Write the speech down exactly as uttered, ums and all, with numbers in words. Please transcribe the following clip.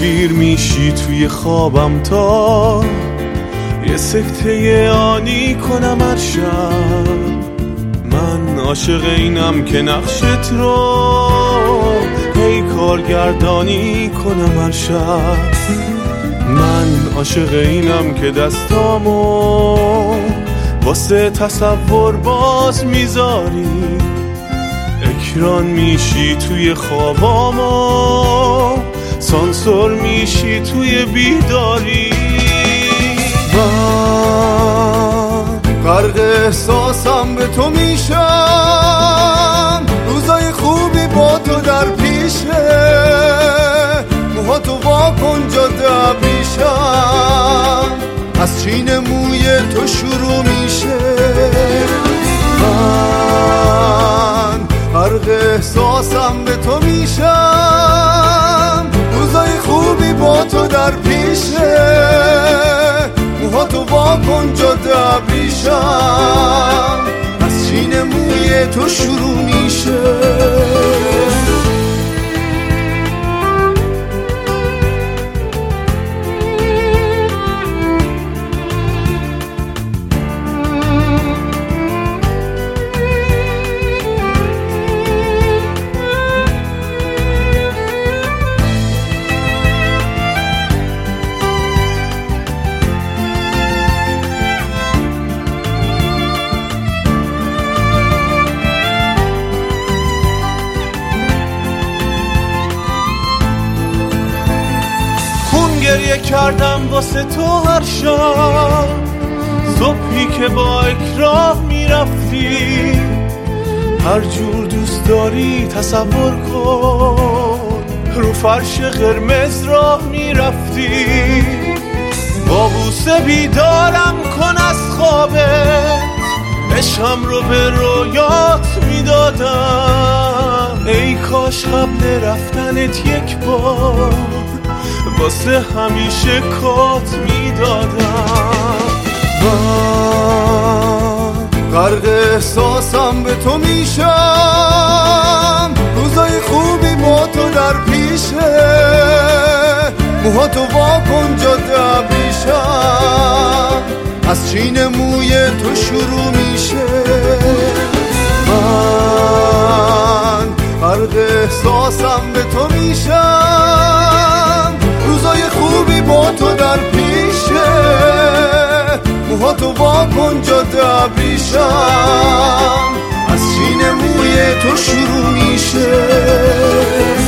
پیر میشی توی خوابم تا یه سکته آنی کنم هر شب. من عاشق اینم که نقشت رو هی کارگردانی کنم هر شب. من عاشق اینم که دستامو واسه تصور باز میذاری، اکران میشی توی خوابامو، سانسور میشی توی بیداری. من غرق احساسم به تو میشم، روزای خوبی با تو در پیشه، موهاتو وا کن جاده ابریشم، از چین موی تو شروع میشه. من غرق احساسم به تو میشم، روزای خوبی با تو در پیشه، موهاتو وا کن جاده ابریشم، از چین موی تو شروع میشه. گریه کردم واسه تو هر شب، صبحی که با اکراه میرفتی، هر جور دوست داری تصور کن، رو فرش قرمز راه میرفتی، با بوسه بیدارم کن از خوابت، عشقم رو به رویات میدادم، ای کاش قبل رفتنت یک بار واسه همیشه کات میدادم. من غرق احساسم به تو میشم، روزای خوبی با تو در پیشه، موهاتو وا کن جاده ابریشم، از چین موی تو شروع میشه. من غرق احساسم به تو میشم، روزای خوبی با تو در پیشه، موهاتو وا کن جاده ابریشم، از چین موی تو شروع میشه.